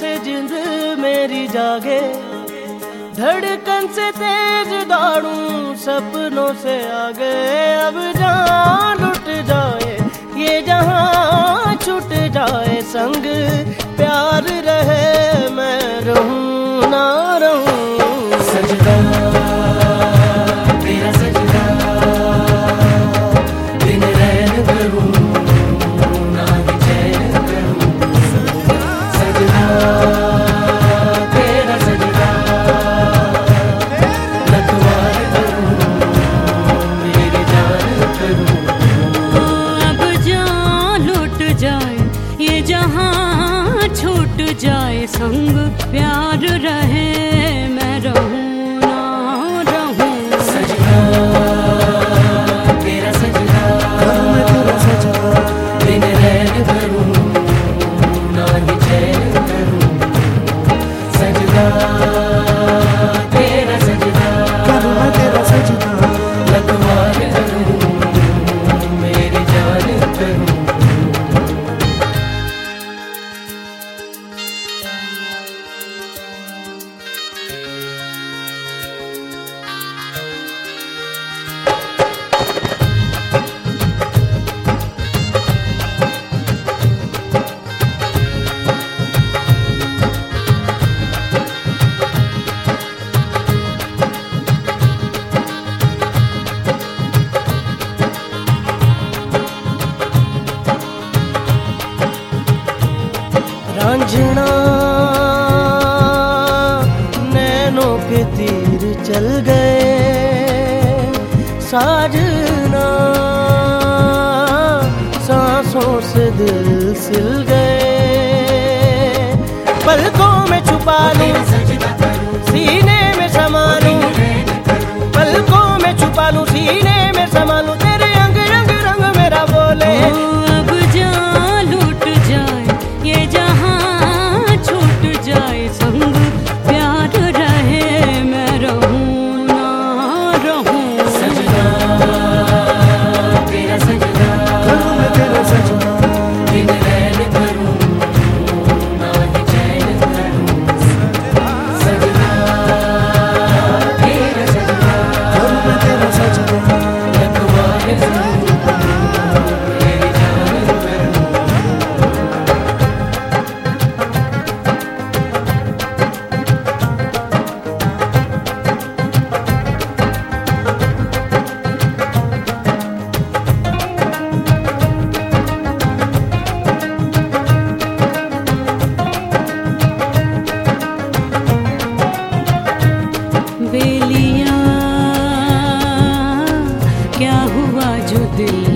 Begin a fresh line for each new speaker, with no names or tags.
से जिंद मेरी जागे, धड़कन से तेज दौड़ूं सपनों से आगे। अब जान लुट जाए ये जहां छूट जाए संग प्यार रहे, मैं रहूं ना रहूं।
सजदा तेरा सजदा, दिन रैन करूं ना ही चैन करूं। सजदा तेरा सजदा, लखवार करूं मेरी जान करूं।
अब जान लुट जाए ये जहां छूट जाए संग प्यार रहे, मैं रहूं ना रहूं।
सजदा तेरा सजदा,
मैं तेरा सजदा,
दिन रैन करूं ना ही चैन करूं। सजदा तेरा सजदा,
मैं तेरा सजदा,
लखवार करूं मेरी जान करूं।
रांझना नैनों के तीर चल गए, साजना सांसों से दिल सिल गए। पलकों में छुपा लूं सीने में समा लूं, पलकों में छुपा लूं सीने में समा लूं, तेरे अंग रंग रंग मेरा बोले।
अब जान लुट जाए ये जहां छूट जाए संग प्यार रहे, मैं रहूं ना रहूं।
सजदा तेरा सजदा,
मैं तेरा सजदा,
दिन रैन करूं ना ही चैन करूं। सजदा तेरा सजदा,
मैं तेरा सजदा,
लखवार करूं मेरी जान करूं।
बेलियां क्या हुआ जो दिल